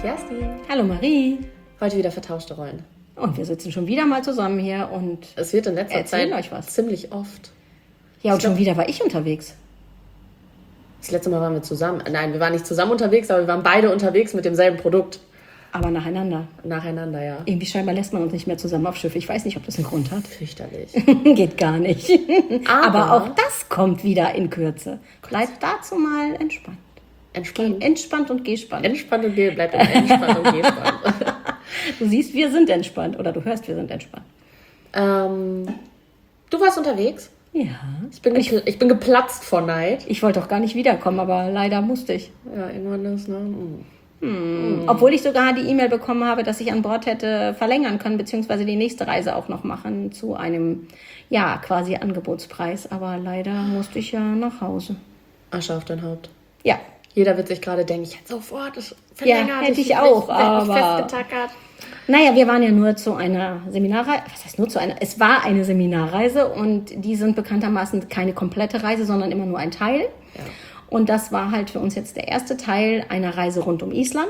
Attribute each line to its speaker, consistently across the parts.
Speaker 1: Kerstin.
Speaker 2: Hallo Marie.
Speaker 1: Heute wieder vertauschte Rollen.
Speaker 2: Und wir sitzen schon wieder mal zusammen hier und
Speaker 1: es wird in letzter Zeit
Speaker 2: euch was.
Speaker 1: Ziemlich oft.
Speaker 2: Ja, und schon wieder war ich unterwegs.
Speaker 1: Das letzte Mal waren wir zusammen. Nein, wir waren nicht zusammen unterwegs, aber wir waren beide unterwegs mit demselben Produkt.
Speaker 2: Aber nacheinander.
Speaker 1: Nacheinander, ja.
Speaker 2: Irgendwie scheinbar lässt man uns nicht mehr zusammen auf Schiff. Ich weiß nicht, ob das einen Grund hat.
Speaker 1: Fürchterlich.
Speaker 2: Geht gar nicht. Aber auch das kommt wieder in Kürze. Bleibt dazu mal entspannt. Entspannt und gespannt.
Speaker 1: Entspannt und bleibt immer entspannt und gespannt.
Speaker 2: Du siehst, wir sind entspannt. Oder du hörst, wir sind entspannt.
Speaker 1: Du warst unterwegs?
Speaker 2: Ja.
Speaker 1: Ich bin geplatzt vor Neid.
Speaker 2: Ich wollte doch gar nicht wiederkommen, aber leider musste ich.
Speaker 1: Ja, irgendwann ist, ne?
Speaker 2: Obwohl ich sogar die E-Mail bekommen habe, dass ich an Bord hätte verlängern können, beziehungsweise die nächste Reise auch noch machen zu einem, ja, quasi Angebotspreis. Aber leider musste ich ja nach Hause.
Speaker 1: Asche auf dein Haupt.
Speaker 2: Ja.
Speaker 1: Jeder wird sich gerade denken, ich hätte sofort verlängert.
Speaker 2: Ja, hätte ich auch, aber
Speaker 1: festgetackert.
Speaker 2: Naja, wir waren ja nur zu einer Seminarreise. Was heißt nur zu einer? Es war eine Seminarreise und die sind bekanntermaßen keine komplette Reise, sondern immer nur ein Teil.
Speaker 1: Ja.
Speaker 2: Und das war halt für uns jetzt der erste Teil einer Reise rund um Island,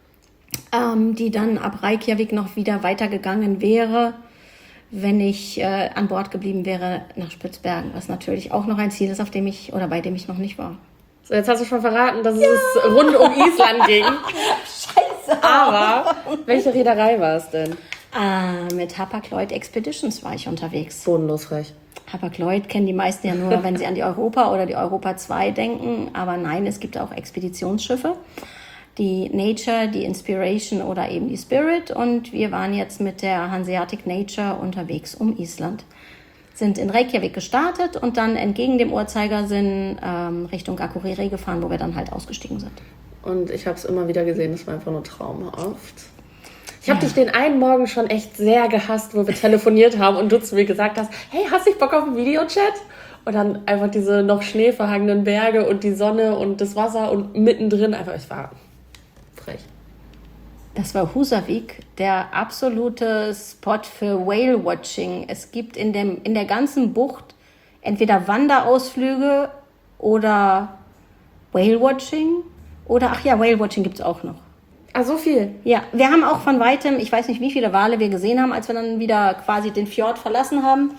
Speaker 2: die dann ab Reykjavik noch wieder weitergegangen wäre, wenn ich an Bord geblieben wäre nach Spitzbergen, was natürlich auch noch ein Ziel ist, bei dem ich noch nicht war.
Speaker 1: So, jetzt hast du schon verraten, dass es rund um Island ging.
Speaker 2: Scheiße!
Speaker 1: Aber welche Reederei war es denn?
Speaker 2: Mit Hapag-Lloyd Expeditions war ich unterwegs.
Speaker 1: Bodenlos frech.
Speaker 2: Hapag-Lloyd kennen die meisten ja nur, wenn sie an die Europa oder die Europa 2 denken. Aber nein, es gibt auch Expeditionsschiffe. Die Nature, die Inspiration oder eben die Spirit. Und wir waren jetzt mit der Hanseatic Nature unterwegs um Island. Sind in Reykjavik gestartet und dann entgegen dem Uhrzeigersinn Richtung Akureyri gefahren, wo wir dann halt ausgestiegen sind.
Speaker 1: Und ich habe es immer wieder gesehen, das war einfach nur traumhaft. Ich habe dich den einen Morgen schon echt sehr gehasst, wo wir telefoniert haben und du zu mir gesagt hast, hey, hast du Bock auf einen Videochat? Und dann einfach diese noch schneeverhangenen Berge und die Sonne und das Wasser und mittendrin einfach, ich war frech.
Speaker 2: Das war Húsavík, der absolute Spot für Whale-Watching. Es gibt in der ganzen Bucht entweder Wanderausflüge oder Whale-Watching oder, Whale-Watching gibt's auch noch.
Speaker 1: Ah, so viel?
Speaker 2: Ja, wir haben auch von weitem, ich weiß nicht, wie viele Wale wir gesehen haben, als wir dann wieder quasi den Fjord verlassen haben.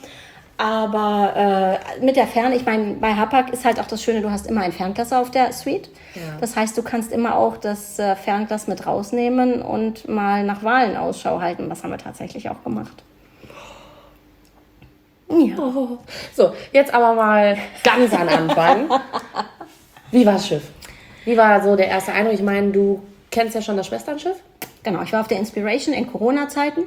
Speaker 2: Aber mit der Ferne, ich meine, bei Hapag ist halt auch das Schöne, du hast immer ein Fernglas auf der Suite. Ja. Das heißt, du kannst immer auch das Fernglas mit rausnehmen und mal nach Walen Ausschau halten. Das haben wir tatsächlich auch gemacht. Ja.
Speaker 1: Oh. So, jetzt aber mal ganz an Anfang. Wie war das Schiff? Wie war so der erste Eindruck? Ich meine, du kennst ja schon das Schwesternschiff?
Speaker 2: Genau, ich war auf der Inspiration in Corona-Zeiten,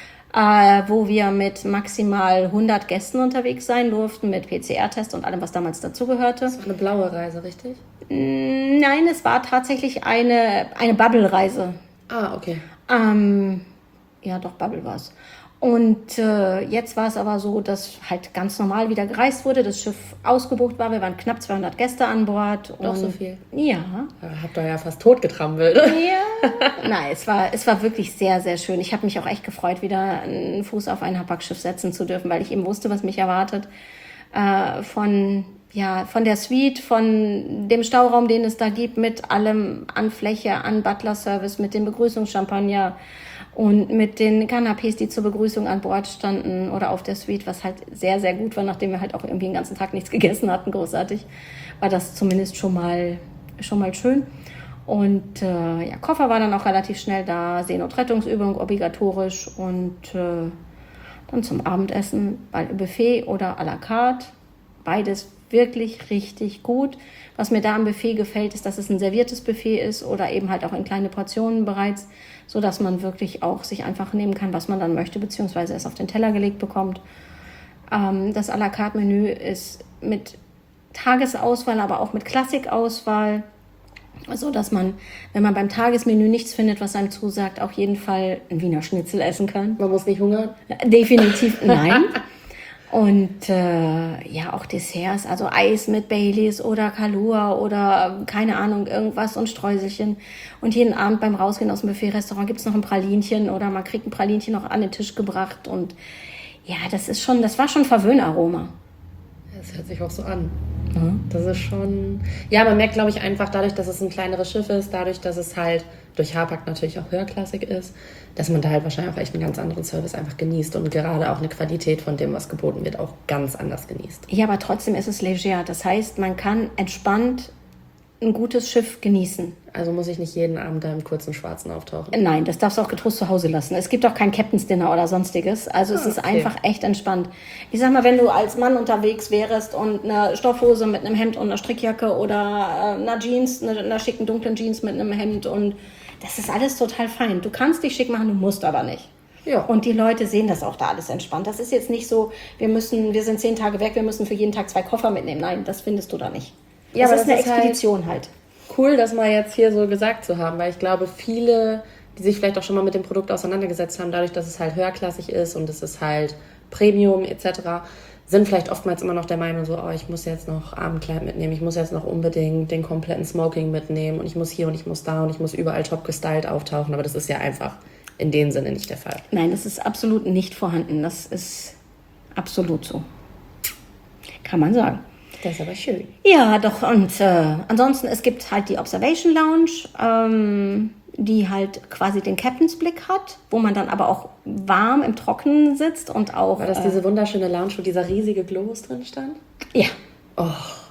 Speaker 2: wo wir mit maximal 100 Gästen unterwegs sein durften, mit PCR-Test und allem, was damals dazugehörte.
Speaker 1: Das war eine blaue Reise, richtig?
Speaker 2: Nein, es war tatsächlich eine Bubble-Reise.
Speaker 1: Ah, okay.
Speaker 2: Ja, doch, Bubble war es. Und jetzt war es aber so, dass halt ganz normal wieder gereist wurde, das Schiff ausgebucht war. Wir waren knapp 200 Gäste an Bord.
Speaker 1: Doch so viel?
Speaker 2: Ja.
Speaker 1: Habt ihr ja fast totgetrampelt.
Speaker 2: Ja. Nein, es war wirklich sehr, sehr schön. Ich habe mich auch echt gefreut, wieder einen Fuß auf ein Hapag-Schiff setzen zu dürfen, weil ich eben wusste, was mich erwartet. Von der Suite, von dem Stauraum, den es da gibt, mit allem an Fläche, an Butler-Service, mit dem Begrüßungschampagner und mit den Canapés, die zur Begrüßung an Bord standen oder auf der Suite, was halt sehr, sehr gut war, nachdem wir halt auch irgendwie den ganzen Tag nichts gegessen hatten, großartig, war das zumindest schon mal schön. Und Koffer war dann auch relativ schnell da, Seenotrettungsübung obligatorisch und dann zum Abendessen Buffet oder à la carte, beides wirklich richtig gut. Was mir da am Buffet gefällt, ist, dass es ein serviertes Buffet ist oder eben halt auch in kleine Portionen bereits, so dass man wirklich auch sich einfach nehmen kann, was man dann möchte, beziehungsweise es auf den Teller gelegt bekommt. Das à la carte Menü ist mit Tagesauswahl, aber auch mit Klassikauswahl, so dass man, wenn man beim Tagesmenü nichts findet, was einem zusagt, auf jeden Fall ein Wiener Schnitzel essen kann.
Speaker 1: Man muss nicht hungern?
Speaker 2: Definitiv nein. Und auch Desserts, also Eis mit Baileys oder Kahlua oder keine Ahnung, irgendwas und Streuselchen. Und jeden Abend beim Rausgehen aus dem Buffet-Restaurant gibt's noch ein Pralinchen oder man kriegt ein Pralinchen noch an den Tisch gebracht. Und ja, das war schon Verwöhnaroma.
Speaker 1: Das hört sich auch so an. Das ist schon... Ja, man merkt, glaube ich, einfach dadurch, dass es ein kleineres Schiff ist, dadurch, dass es halt durch Hapag natürlich auch höherklassig ist, dass man da halt wahrscheinlich auch echt einen ganz anderen Service einfach genießt und gerade auch eine Qualität von dem, was geboten wird, auch ganz anders genießt.
Speaker 2: Ja, aber trotzdem ist es leger. Das heißt, man kann entspannt ein gutes Schiff genießen.
Speaker 1: Also muss ich nicht jeden Abend da im kurzen Schwarzen auftauchen?
Speaker 2: Nein, das darfst du auch getrost zu Hause lassen. Es gibt auch kein Captain's Dinner oder sonstiges. Also es ist einfach echt entspannt. Ich sag mal, wenn du als Mann unterwegs wärst und eine Stoffhose mit einem Hemd und einer Strickjacke oder einer Jeans, einer schicken dunklen Jeans mit einem Hemd, und das ist alles total fein. Du kannst dich schick machen, du musst aber nicht.
Speaker 1: Ja.
Speaker 2: Und die Leute sehen das auch da alles entspannt. Das ist jetzt nicht so, wir sind 10 Tage weg, wir müssen für jeden Tag 2 Koffer mitnehmen. Nein, das findest du da nicht.
Speaker 1: Ja,
Speaker 2: das
Speaker 1: aber
Speaker 2: ist eine Expedition halt.
Speaker 1: Cool, das mal jetzt hier so gesagt zu haben, weil ich glaube, viele, die sich vielleicht auch schon mal mit dem Produkt auseinandergesetzt haben, dadurch, dass es halt höherklassig ist und es ist halt Premium etc., sind vielleicht oftmals immer noch der Meinung so, oh, ich muss jetzt noch Abendkleid mitnehmen, ich muss jetzt noch unbedingt den kompletten Smoking mitnehmen und ich muss hier und ich muss da und ich muss überall top gestylt auftauchen, aber das ist ja einfach in dem Sinne nicht der Fall.
Speaker 2: Nein, das ist absolut nicht vorhanden, das ist absolut so. Kann man sagen.
Speaker 1: Das ist aber schön.
Speaker 2: Ja, doch. Und ansonsten, es gibt halt die Observation Lounge, die halt quasi den Captain's Blick hat, wo man dann aber auch warm im Trockenen sitzt und auch...
Speaker 1: War das diese wunderschöne Lounge, wo dieser riesige Globus drin stand?
Speaker 2: Ja.
Speaker 1: Oh.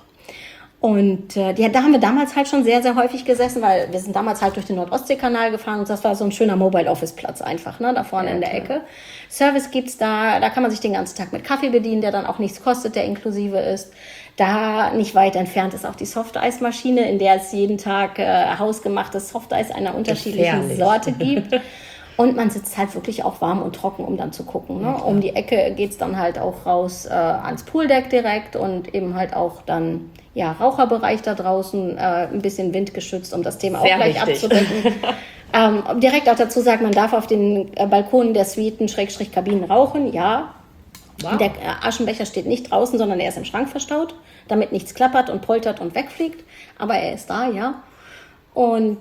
Speaker 2: Und da haben wir damals halt schon sehr, sehr häufig gesessen, weil wir sind damals halt durch den Nord-Ostsee-Kanal gefahren und das war so ein schöner Mobile-Office-Platz einfach, ne, da vorne in der Ecke. Service gibt's da kann man sich den ganzen Tag mit Kaffee bedienen, der dann auch nichts kostet, der inklusive ist. Da nicht weit entfernt ist auch die Softeismaschine, in der es jeden Tag hausgemachtes Softeis einer unterschiedlichen Sorte gibt. Und man sitzt halt wirklich auch warm und trocken, um dann zu gucken. Ne? Um die Ecke geht's dann halt auch raus ans Pooldeck direkt und eben halt auch dann Raucherbereich da draußen, ein bisschen windgeschützt, um das Thema auch gleich abzudecken. Direkt auch dazu sagt, man darf auf den Balkonen der Suiten / Kabinen rauchen, ja. Wow. Der Aschenbecher steht nicht draußen, sondern er ist im Schrank verstaut, damit nichts klappert und poltert und wegfliegt. Aber er ist da, ja. Und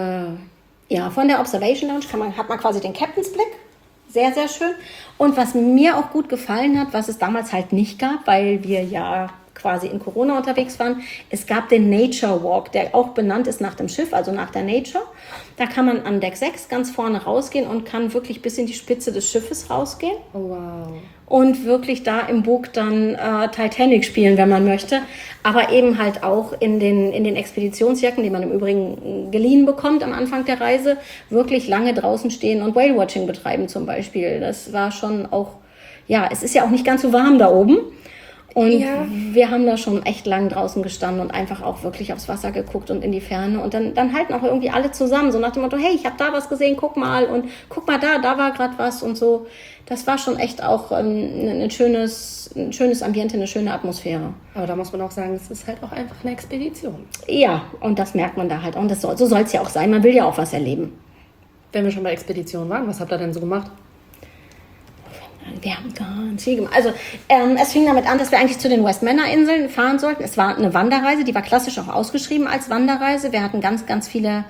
Speaker 2: von der Observation Lounge hat man quasi den Captain's Blick. Sehr, sehr schön. Und was mir auch gut gefallen hat, was es damals halt nicht gab, weil wir ja quasi in Corona unterwegs waren, es gab den Nature Walk, der auch benannt ist nach dem Schiff, also nach der Nature. Da kann man an Deck 6 ganz vorne rausgehen und kann wirklich bis in die Spitze des Schiffes rausgehen.
Speaker 1: Oh, wow.
Speaker 2: Und wirklich da im Bug dann Titanic spielen, wenn man möchte. Aber eben halt auch in den Expeditionsjacken, die man im Übrigen geliehen bekommt am Anfang der Reise, wirklich lange draußen stehen und Whale-Watching betreiben zum Beispiel. Das war schon auch, es ist ja auch nicht ganz so warm da oben. Und wir haben da schon echt lang draußen gestanden und einfach auch wirklich aufs Wasser geguckt und in die Ferne. Und dann halten auch irgendwie alle zusammen, so nach dem Motto, hey, ich habe da was gesehen, guck mal. Und guck mal da war gerade was und so. Das war schon echt auch ein schönes Ambiente, eine schöne Atmosphäre.
Speaker 1: Aber da muss man auch sagen, es ist halt auch einfach eine Expedition.
Speaker 2: Ja, und das merkt man da halt auch. Und so soll es ja auch sein. Man will ja auch was erleben.
Speaker 1: Wenn wir schon bei Expeditionen waren, was habt ihr denn so gemacht?
Speaker 2: Wir haben ganz viel gemacht. Also es fing damit an, dass wir eigentlich zu den Westmänner-Inseln fahren sollten. Es war eine Wanderreise, die war klassisch auch ausgeschrieben als Wanderreise. Wir hatten ganz, ganz viele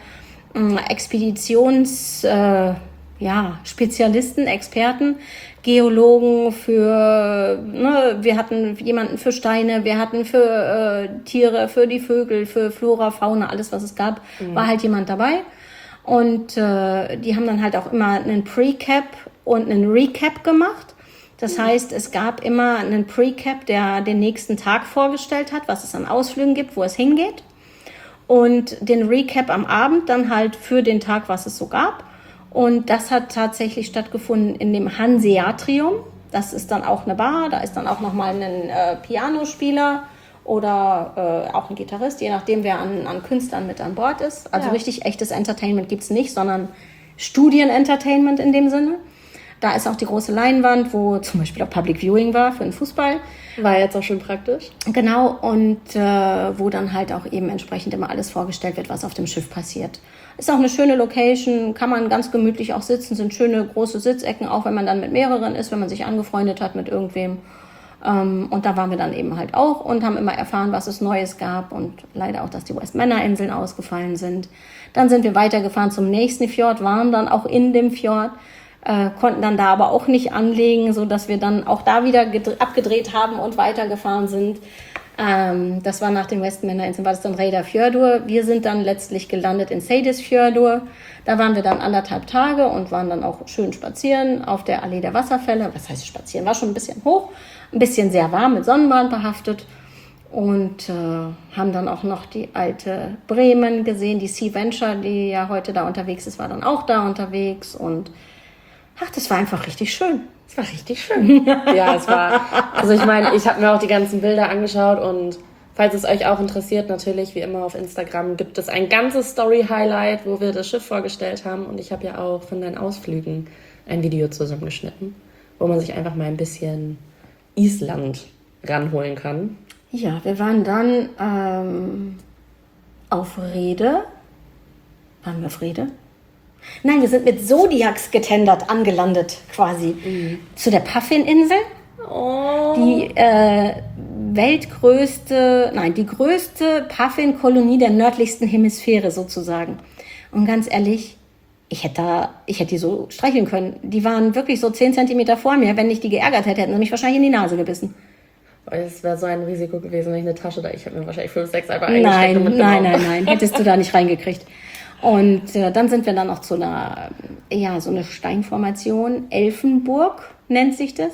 Speaker 2: Spezialisten, Experten, Geologen wir hatten jemanden für Steine, wir hatten für Tiere, für die Vögel, für Flora, Fauna, alles was es gab, war halt jemand dabei. Und die haben dann halt auch immer einen Pre-Cap und einen Recap gemacht. Das heißt, es gab immer einen Pre-Cap, der den nächsten Tag vorgestellt hat, was es an Ausflügen gibt, wo es hingeht. Und den Recap am Abend dann halt für den Tag, was es so gab. Und das hat tatsächlich stattgefunden in dem Hanseatrium. Das ist dann auch eine Bar, da ist dann auch nochmal ein Pianospieler oder auch ein Gitarrist, je nachdem, wer an Künstlern mit an Bord ist. Also richtig echtes Entertainment gibt's nicht, sondern Studien-Entertainment in dem Sinne. Da ist auch die große Leinwand, wo zum Beispiel auch Public Viewing war für den Fußball.
Speaker 1: War jetzt auch schön praktisch.
Speaker 2: Genau, und wo dann halt auch eben entsprechend immer alles vorgestellt wird, was auf dem Schiff passiert. Ist auch eine schöne Location, kann man ganz gemütlich auch sitzen, sind schöne große Sitzecken, auch wenn man dann mit mehreren ist, wenn man sich angefreundet hat mit irgendwem. Und da waren wir dann eben halt auch und haben immer erfahren, was es Neues gab und leider auch, dass die Westmänner-Inseln ausgefallen sind. Dann sind wir weitergefahren zum nächsten Fjord, waren dann auch in dem Fjord, konnten dann da aber auch nicht anlegen, so dass wir dann auch da wieder abgedreht haben und weitergefahren sind. Das war nach dem Westminster, war das dann Reyðarfjörður. Wir sind dann letztlich gelandet in Seyðisfjörður. Da waren wir dann 1,5 Tage und waren dann auch schön spazieren auf der Allee der Wasserfälle. Was heißt spazieren? War schon ein bisschen hoch, ein bisschen sehr warm, mit Sonnenbrand behaftet. Und haben dann auch noch die alte Bremen gesehen. Die Sea Venture, die ja heute da unterwegs ist, war dann auch da unterwegs. Und das war einfach richtig schön.
Speaker 1: Es war richtig schön. Ja, es war, also ich meine, ich habe mir auch die ganzen Bilder angeschaut und falls es euch auch interessiert, natürlich wie immer auf Instagram gibt es ein ganzes Story-Highlight, wo wir das Schiff vorgestellt haben und ich habe ja auch von deinen Ausflügen ein Video zusammengeschnitten, wo man sich einfach mal ein bisschen Island ranholen kann.
Speaker 2: Ja, wir waren dann auf Rede. Waren wir auf Rede? Nein, wir sind mit Zodiacs getendert, angelandet quasi. Zu der Puffin-Insel.
Speaker 1: Oh.
Speaker 2: Die die größte Puffin-Kolonie der nördlichsten Hemisphäre sozusagen. Und ganz ehrlich, ich hätte die so streicheln können. Die waren wirklich so 10 Zentimeter vor mir. Wenn ich die geärgert hätte, hätten sie mich wahrscheinlich in die Nase gebissen.
Speaker 1: Es wäre so ein Risiko gewesen, wenn ich eine Tasche da, ich hätte mir wahrscheinlich 5, 6 einfach eingesteckt und mitgenommen.
Speaker 2: Nein, hättest du da nicht reingekriegt. Und dann sind wir dann noch zu einer, so eine Steinformation, Elfenburg nennt sich das.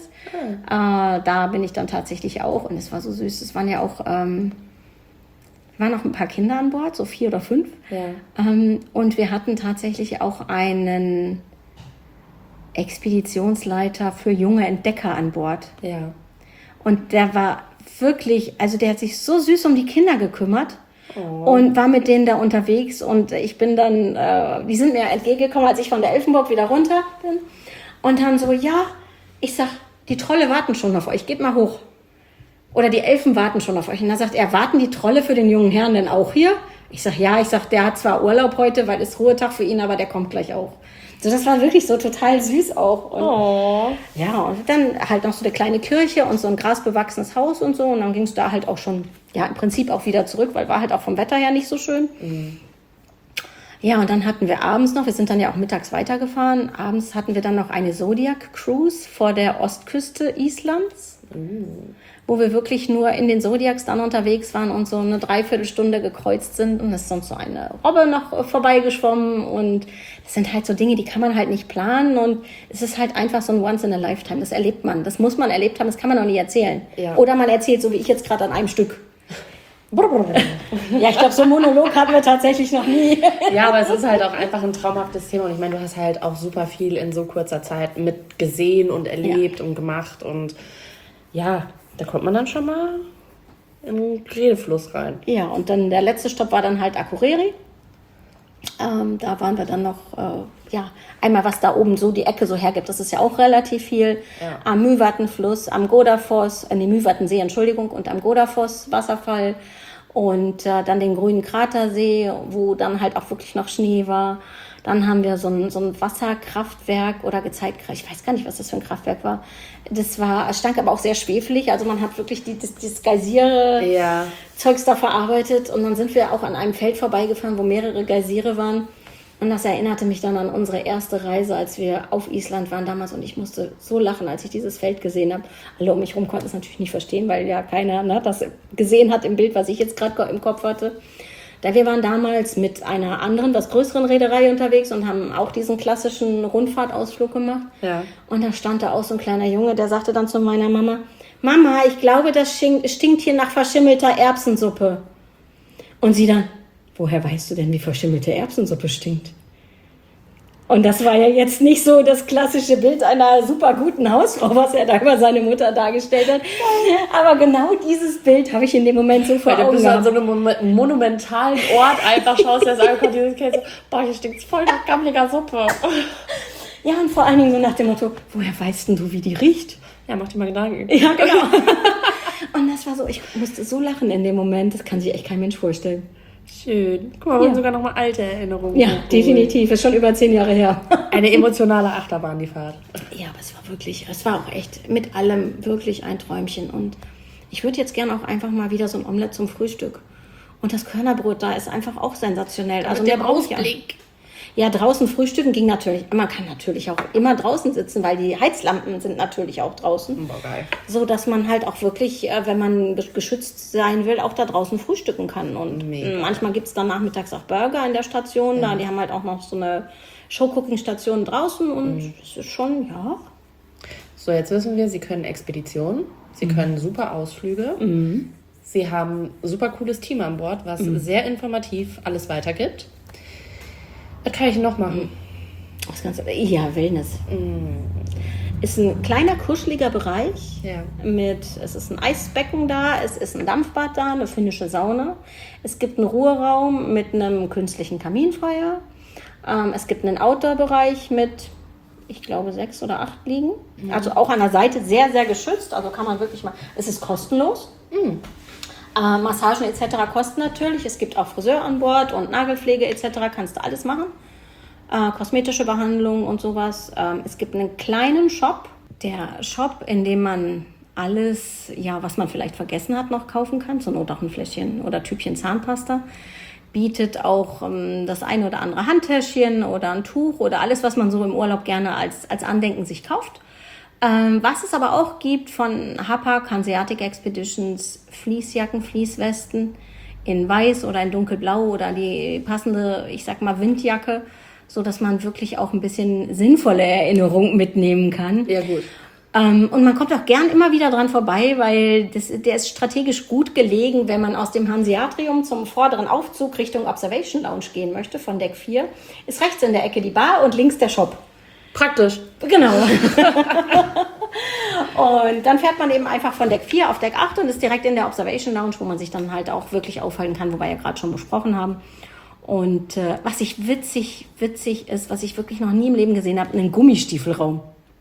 Speaker 2: Da bin ich dann tatsächlich auch und es war so süß. Es waren ja auch, waren noch ein paar Kinder an Bord, so 4 oder 5.
Speaker 1: Ja.
Speaker 2: Und wir hatten tatsächlich auch einen Expeditionsleiter für junge Entdecker an Bord.
Speaker 1: Ja.
Speaker 2: Und der war wirklich, also der hat sich so süß um die Kinder gekümmert. Und war mit denen da unterwegs und ich bin dann, die sind mir entgegengekommen, als ich von der Elfenburg wieder runter bin und dann so, ich sag, die Trolle warten schon auf euch, geht mal hoch. Oder die Elfen warten schon auf euch. Und dann sagt er, warten die Trolle für den jungen Herrn denn auch hier? Ich sag, ja, der hat zwar Urlaub heute, weil es Ruhetag für ihn, aber der kommt gleich auch. So, das war wirklich so total süß auch. Und, ja, und dann halt noch so eine kleine Kirche und so ein grasbewachsenes Haus und so. Und dann ging es da halt auch schon, im Prinzip auch wieder zurück, weil war halt auch vom Wetter her nicht so schön. Mhm. Ja, und dann hatten wir abends noch, wir sind dann ja auch mittags weitergefahren, abends hatten wir dann noch eine Zodiac-Cruise vor der Ostküste Islands. Wo wir wirklich nur in den Zodiacs dann unterwegs waren und so eine Dreiviertelstunde gekreuzt sind. Und es ist sonst so eine Robbe noch vorbeigeschwommen. Und das sind halt so Dinge, die kann man halt nicht planen. Und es ist halt einfach so ein Once in a Lifetime. Das erlebt man. Das muss man erlebt haben. Das kann man auch nie erzählen. Ja. Oder man erzählt, so wie ich jetzt gerade an einem Stück. Ja, ich glaube, so einen Monolog hatten wir tatsächlich noch nie.
Speaker 1: Ja, aber es ist halt auch einfach ein traumhaftes Thema. Und ich meine, du hast halt auch super viel in so kurzer Zeit mit gesehen und erlebt und gemacht. Und ja, da kommt man dann schon mal in den Redefluss rein.
Speaker 2: Ja, und dann der letzte Stopp war dann halt Akureyri. Da waren wir dann noch, einmal was da oben so die Ecke so hergibt, das ist ja auch relativ viel. Ja. Am Mývatnfluss, am Godafoss, Mývatnsee, Entschuldigung, und am Godafoss Wasserfall. Und dann den grünen Kratersee, wo dann halt auch wirklich noch Schnee war. Dann haben wir so ein Wasserkraftwerk oder Gezeitkraft, ich weiß gar nicht, was das für ein Kraftwerk war. Es stank aber auch sehr schwefelig, also man hat wirklich dieses Geysire-Zeugs da verarbeitet. Und dann sind wir auch an einem Feld vorbeigefahren, wo mehrere Geysire waren. Und das erinnerte mich dann an unsere erste Reise, als wir auf Island waren damals. Und ich musste so lachen, als ich dieses Feld gesehen habe. Alle um mich herum konnten es natürlich nicht verstehen, weil ja keiner das gesehen hat im Bild, was ich jetzt gerade im Kopf hatte. Wir waren damals mit einer anderen, was größeren Reederei unterwegs und haben auch diesen klassischen Rundfahrtausflug gemacht. Ja. Und da stand da auch so ein kleiner Junge, der sagte dann zu meiner Mama, Mama, ich glaube, das stinkt hier nach verschimmelter Erbsensuppe. Und sie dann, woher weißt du denn, wie verschimmelte Erbsensuppe stinkt? Und das war ja jetzt nicht so das klassische Bild einer super guten Hausfrau, was er da über seine Mutter dargestellt hat. Aber genau dieses Bild habe ich in dem Moment so vor Augen gehabt.
Speaker 1: Du bist an so einem monumentalen Ort einfach schaust, der sagt, dieses Käse, boah, hier stinkt's voll nach gammeliger Suppe.
Speaker 2: Ja, und vor allen Dingen so nach dem Motto, woher weißt denn du, wie die riecht?
Speaker 1: Ja, mach dir mal Gedanken.
Speaker 2: Ja, genau. Und das war so, ich musste so lachen in dem Moment, das kann sich echt kein Mensch vorstellen.
Speaker 1: Schön. Guck mal, wir haben sogar noch mal alte Erinnerungen.
Speaker 2: Ja, definitiv. Ist schon über 10 Jahre her.
Speaker 1: Eine emotionale Achterbahn, die Fahrt.
Speaker 2: Ja, aber es war auch echt mit allem wirklich ein Träumchen. Und ich würde jetzt gerne auch einfach mal wieder so ein Omelett zum Frühstück. Und das Körnerbrot da ist einfach auch sensationell. Also
Speaker 1: der Ausblick.
Speaker 2: Ja, draußen frühstücken ging natürlich. Man kann natürlich auch immer draußen sitzen, weil die Heizlampen sind natürlich auch draußen.
Speaker 1: Boah, geil.
Speaker 2: So, dass man halt auch wirklich, wenn man geschützt sein will, auch da draußen frühstücken kann. Und manchmal gibt es dann nachmittags auch Burger in der Station. Da, die haben halt auch noch so eine Show-Cooking-Station draußen. Und es ist schon, ja.
Speaker 1: So, jetzt wissen wir, Sie können Expeditionen. Sie können super Ausflüge. Sie haben ein super cooles Team an Bord, was sehr informativ alles weitergibt. Was kann ich noch machen?
Speaker 2: Das Ganze, ja, Wellness. Ist ein kleiner, kuscheliger Bereich.
Speaker 1: Ja.
Speaker 2: Es ist ein Eisbecken da, es ist ein Dampfbad da, eine finnische Sauna. Es gibt einen Ruheraum mit einem künstlichen Kaminfeuer. Es gibt einen Outdoor-Bereich mit, ich glaube, 6 oder 8 Liegen. Also auch an der Seite sehr, sehr geschützt. Also kann man wirklich mal, es ist kostenlos. Massagen etc. kosten natürlich. Es gibt auch Friseur an Bord und Nagelpflege etc. Kannst du alles machen. Kosmetische Behandlungen und sowas. Es gibt einen kleinen Shop. Der Shop, in dem man alles, ja, was man vielleicht vergessen hat, noch kaufen kann. Zur Not auch ein Fläschchen oder Tübchen Zahnpasta. Bietet auch das eine oder andere Handtäschchen oder ein Tuch oder alles, was man so im Urlaub gerne als Andenken sich kauft. Was es aber auch gibt von Hapag, Hanseatic Expeditions, Fließjacken, Fließwesten in weiß oder in dunkelblau oder die passende, ich sag mal, Windjacke, so dass man wirklich auch ein bisschen sinnvolle Erinnerungen mitnehmen kann.
Speaker 1: Ja, gut.
Speaker 2: Und man kommt auch gern immer wieder dran vorbei, weil der ist strategisch gut gelegen, wenn man aus dem Hanseatrium zum vorderen Aufzug Richtung Observation Lounge gehen möchte, von Deck 4. Ist rechts in der Ecke die Bar und links der Shop.
Speaker 1: Praktisch.
Speaker 2: Genau. Und dann fährt man eben einfach von Deck 4 auf Deck 8 und ist direkt in der Observation Lounge, wo man sich dann halt auch wirklich aufhalten kann, wobei wir gerade schon besprochen haben. Und was ich witzig ist, was ich wirklich noch nie im Leben gesehen habe, einen Gummistiefelraum.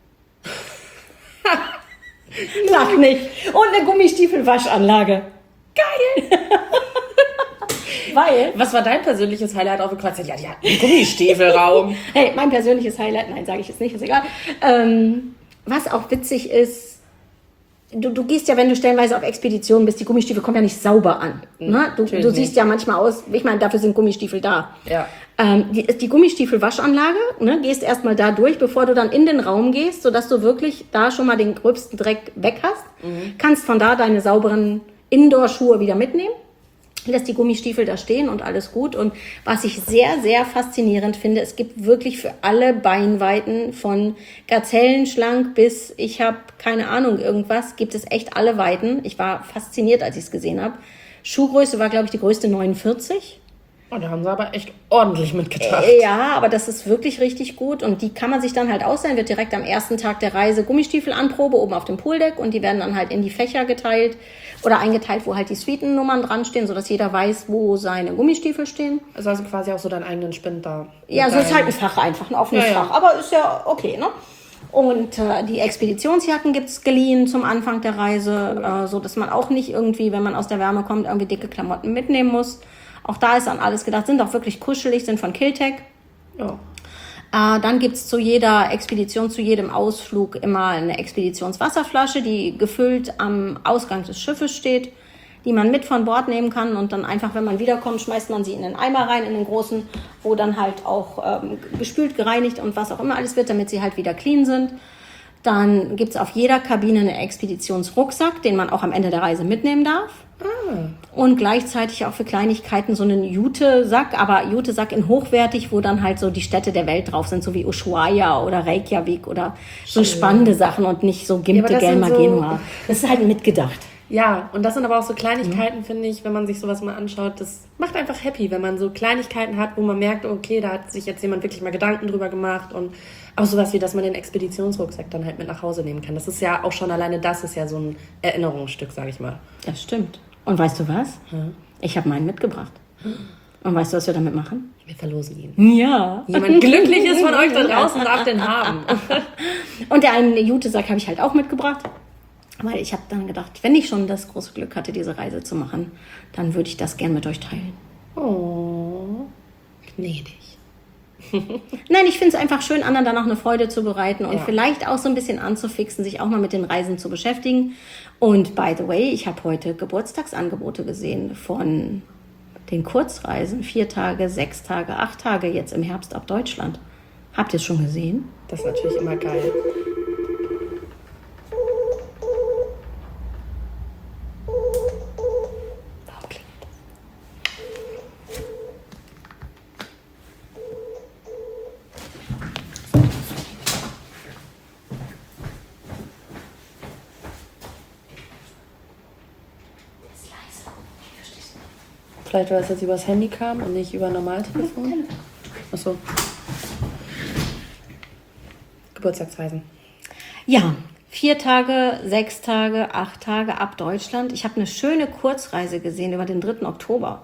Speaker 2: Lach nicht. Und eine Gummistiefelwaschanlage. Geil. Weil.
Speaker 1: Was war dein persönliches Highlight auf dem Kreuz? Ja, die hatten einen Gummistiefelraum.
Speaker 2: Hey, mein persönliches Highlight, nein, sage ich jetzt nicht, ist egal. Was auch witzig ist, du gehst ja, wenn du stellenweise auf Expeditionen bist, die Gummistiefel kommen ja nicht sauber an. Ne? Du siehst ja manchmal aus, ich meine, dafür sind Gummistiefel da. Ja. Die Gummistiefelwaschanlage, ne, gehst erstmal da durch, bevor du dann in den Raum gehst, sodass du wirklich da schon mal den gröbsten Dreck weg hast. Kannst von da deine sauberen Indoor-Schuhe wieder mitnehmen. Lässt die Gummistiefel da stehen und alles gut. Und was ich sehr, sehr faszinierend finde, es gibt wirklich für alle Beinweiten von gazellenschlank bis, ich habe keine Ahnung, irgendwas, gibt es echt alle Weiten. Ich war fasziniert, als ich es gesehen habe. Schuhgröße war, glaube ich, die größte 49.
Speaker 1: Oh, da haben sie aber echt ordentlich mitgedacht.
Speaker 2: Ja, aber das ist wirklich richtig gut. Und die kann man sich dann halt ausleihen, wird direkt am ersten Tag der Reise Gummistiefel-Anprobe oben auf dem Pooldeck und die werden dann halt in die Fächer geteilt oder eingeteilt, wo halt die Suitennummern dran stehen, sodass jeder weiß, wo seine Gummistiefel stehen.
Speaker 1: Also hast du quasi auch so deinen eigenen Spind da.
Speaker 2: Ja, so ist halt ein Fach einfach, ein offenes Fach. Aber ist ja okay, ne? Und die Expeditionsjacken gibt's geliehen zum Anfang der Reise, so dass man auch nicht irgendwie, wenn man aus der Wärme kommt, irgendwie dicke Klamotten mitnehmen muss. Auch da ist an alles gedacht, sind auch wirklich kuschelig, sind von Kiltec. Ja. Dann gibt's zu jeder Expedition, zu jedem Ausflug immer eine Expeditionswasserflasche, die gefüllt am Ausgang des Schiffes steht, die man mit von Bord nehmen kann und dann einfach, wenn man wiederkommt, schmeißt man sie in den Eimer rein, in den großen, wo dann halt auch gespült, gereinigt und was auch immer alles wird, damit sie halt wieder clean sind. Dann gibt's auf jeder Kabine einen Expeditionsrucksack, den man auch am Ende der Reise mitnehmen darf. Und gleichzeitig auch für Kleinigkeiten so einen Jute-Sack, aber Jute-Sack in hochwertig, wo dann halt so die Städte der Welt drauf sind, so wie Ushuaia oder Reykjavik oder so spannende Sachen und nicht so Gimpte, Gelma, Genua. Das ist halt mitgedacht.
Speaker 1: Ja, und das sind aber auch so Kleinigkeiten, finde ich, wenn man sich sowas mal anschaut, das macht einfach happy, wenn man so Kleinigkeiten hat, wo man merkt, okay, da hat sich jetzt jemand wirklich mal Gedanken drüber gemacht und auch sowas wie, dass man den Expeditionsrucksack dann halt mit nach Hause nehmen kann. Das ist ja auch schon alleine, das ist ja so ein Erinnerungsstück, sage ich mal.
Speaker 2: Das stimmt. Und weißt du was? Ich habe meinen mitgebracht. Und weißt du, was wir damit machen?
Speaker 1: Wir verlosen ihn.
Speaker 2: Ja.
Speaker 1: Jemand Glückliches von euch da draußen darf den haben.
Speaker 2: Und der eine Jute-Sack habe ich halt auch mitgebracht. Weil ich habe dann gedacht, wenn ich schon das große Glück hatte, diese Reise zu machen, dann würde ich das gern mit euch teilen.
Speaker 1: Oh, gnädig.
Speaker 2: Nein, ich finde es einfach schön, anderen danach eine Freude zu bereiten und vielleicht auch so ein bisschen anzufixen, sich auch mal mit den Reisen zu beschäftigen. Und by the way, ich habe heute Geburtstagsangebote gesehen von den Kurzreisen, 4 Tage, 6 Tage, 8 Tage jetzt im Herbst ab Deutschland. Habt ihr es schon gesehen?
Speaker 1: Das ist natürlich immer geil.
Speaker 2: Warum klingt
Speaker 1: Vielleicht, weil es jetzt übers Handy kam und nicht über Normaltelefon. Achso. Geburtstagsreisen.
Speaker 2: Ja, 4 Tage, 6 Tage, 8 Tage ab Deutschland. Ich habe eine schöne Kurzreise gesehen über den 3. Oktober.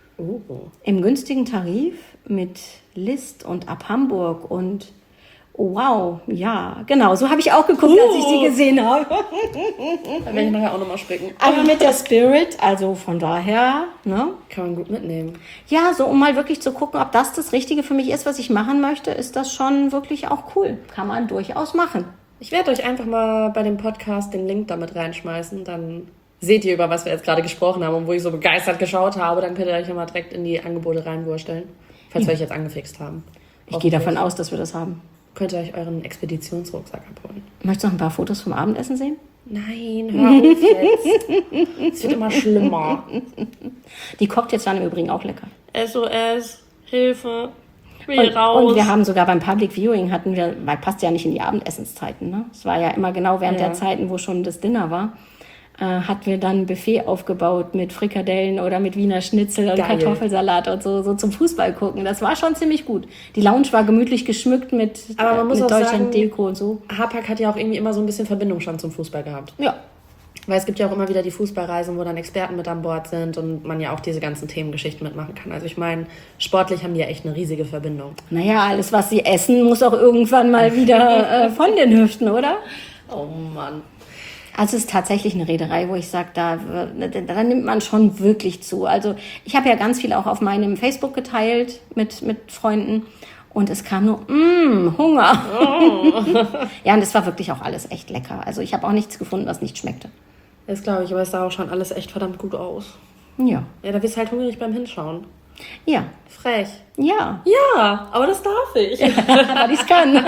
Speaker 2: Im günstigen Tarif mit List und ab Hamburg und oh, wow, ja, genau, so habe ich auch geguckt, als ich sie gesehen habe.
Speaker 1: Da werde ich nachher auch nochmal sprechen.
Speaker 2: Aber mit der Spirit, also von daher, ne?
Speaker 1: Kann man gut mitnehmen.
Speaker 2: Ja, so um mal wirklich zu gucken, ob das Richtige für mich ist, was ich machen möchte, ist das schon wirklich auch cool. Kann man durchaus machen.
Speaker 1: Ich werde euch einfach mal bei dem Podcast den Link damit reinschmeißen. Dann seht ihr, über was wir jetzt gerade gesprochen haben und wo ich so begeistert geschaut habe. Dann könnt ihr euch ja mal direkt in die Angebote reinwursteln, falls wir euch jetzt angefixt haben.
Speaker 2: Ich gehe davon aus, dass wir das haben.
Speaker 1: Könnt ihr euch euren Expeditionsrucksack abholen.
Speaker 2: Möchtest du noch ein paar Fotos vom Abendessen sehen?
Speaker 1: Nein, hör auf jetzt. Es wird immer schlimmer.
Speaker 2: Die Cocktails waren im Übrigen auch lecker.
Speaker 1: SOS, Hilfe, ich will raus.
Speaker 2: Und wir haben sogar beim Public Viewing weil passt ja nicht in die Abendessenszeiten, ne? Es war ja immer genau während der Zeiten, wo schon das Dinner war, hatten wir dann ein Buffet aufgebaut mit Frikadellen oder mit Wiener Schnitzel und
Speaker 1: Geil.
Speaker 2: Kartoffelsalat und so zum Fußball gucken. Das war schon ziemlich gut. Die Lounge war gemütlich geschmückt mit,
Speaker 1: Aber man muss
Speaker 2: mit
Speaker 1: auch sagen,
Speaker 2: Deutschland-Deko und so.
Speaker 1: Hapag hat ja auch irgendwie immer so ein bisschen Verbindung schon zum Fußball gehabt.
Speaker 2: Ja.
Speaker 1: Weil es gibt ja auch immer wieder die Fußballreisen, wo dann Experten mit an Bord sind und man ja auch diese ganzen Themengeschichten mitmachen kann. Also ich meine, sportlich haben die ja echt eine riesige Verbindung.
Speaker 2: Naja, alles, was sie essen, muss auch irgendwann mal wieder von den Hüften, oder?
Speaker 1: Oh Mann.
Speaker 2: Also es ist tatsächlich eine Reederei, wo ich sage, da nimmt man schon wirklich zu. Also ich habe ja ganz viel auch auf meinem Facebook geteilt mit Freunden und es kam nur, Hunger. Oh. Ja, und es war wirklich auch alles echt lecker. Also ich habe auch nichts gefunden, was nicht schmeckte.
Speaker 1: Das glaube ich, aber es sah auch schon alles echt verdammt gut aus.
Speaker 2: Ja.
Speaker 1: Ja, da wirst du halt hungrig beim Hinschauen.
Speaker 2: Ja.
Speaker 1: Frech.
Speaker 2: Ja.
Speaker 1: Ja, aber das darf ich.
Speaker 2: Weil ich es kann.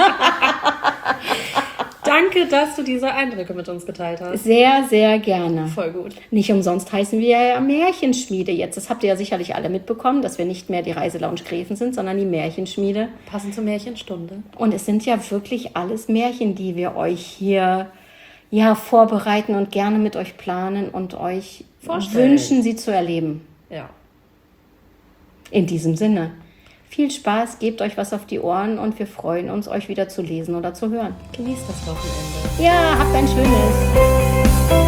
Speaker 1: Danke, dass du diese Eindrücke mit uns geteilt hast.
Speaker 2: Sehr, sehr gerne.
Speaker 1: Voll gut.
Speaker 2: Nicht umsonst heißen wir ja Märchenschmiede jetzt. Das habt ihr ja sicherlich alle mitbekommen, dass wir nicht mehr die Reiselounge Gräfen sind, sondern die Märchenschmiede.
Speaker 1: Passend zur Märchenstunde.
Speaker 2: Und es sind ja wirklich alles Märchen, die wir euch hier vorbereiten und gerne mit euch planen und euch wünschen, sie zu erleben.
Speaker 1: Ja.
Speaker 2: In diesem Sinne. Viel Spaß, gebt euch was auf die Ohren und wir freuen uns, euch wieder zu lesen oder zu hören.
Speaker 1: Genießt das Wochenende.
Speaker 2: Ja, habt ein schönes.